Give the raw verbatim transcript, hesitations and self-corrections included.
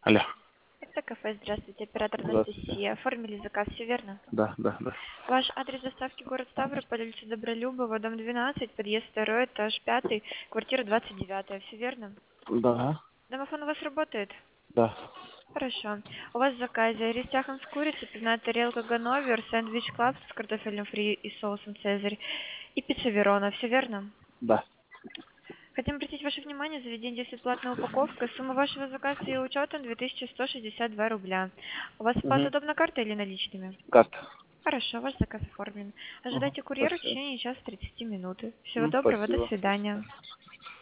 Алло. Это кафе, здравствуйте, оператор Здравствуйте. Анастасия. Оформили заказ, все верно? Да, да, да. Ваш адрес доставки город Ставрополь, улица Добролюбова, дом двенадцать, подъезд второй, этаж пятый, квартира двадцать девятая, все верно? Да, Домофон у вас работает? да. Хорошо. У вас в заказе рис яхан с курицей, пивная тарелка Ганновер, сэндвич клаб с картофелем фри и соусом Цезарь и пицца Верона, все верно? Да. Хотим обратить ваше внимание, заведение действует платная упаковка. Сумма вашего заказа и учетом две тысячи сто шестьдесят два рубля. У вас оплата Угу. удобна картой или наличными? Карта. Хорошо, ваш заказ оформлен. Угу. Ожидайте курьера в Спасибо. течение часа тридцати минут. Всего М, доброго, до Спасибо. свидания.